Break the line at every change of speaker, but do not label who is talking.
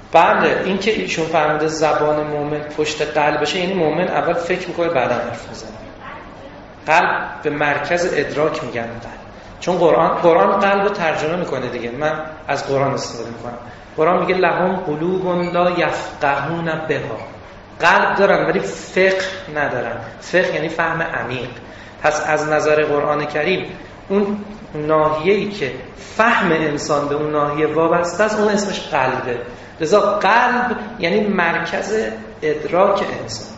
بله، این که ایشون فرموده زبان مومن پشت قلبشه، یعنی مومن اول فکر میکنه بعدا حرف میزنه. قلب به مرکز ادراک میگن قلب، چون قرآن قلب رو ترجمه میکنه دیگه. من از قرآن استفاده میکنم. قرآن میگه لهم قلوب لا یفقهون بها، قلب دارن ولی فقه ندارن. فقه یعنی فهم عمیق. پس از نظر قرآن کریم اون ناحیه‌ای که فهم انسان به اون ناحیه وابسته است اون اسمش قلبه. لذا قلب یعنی مرکز ادراک انسان.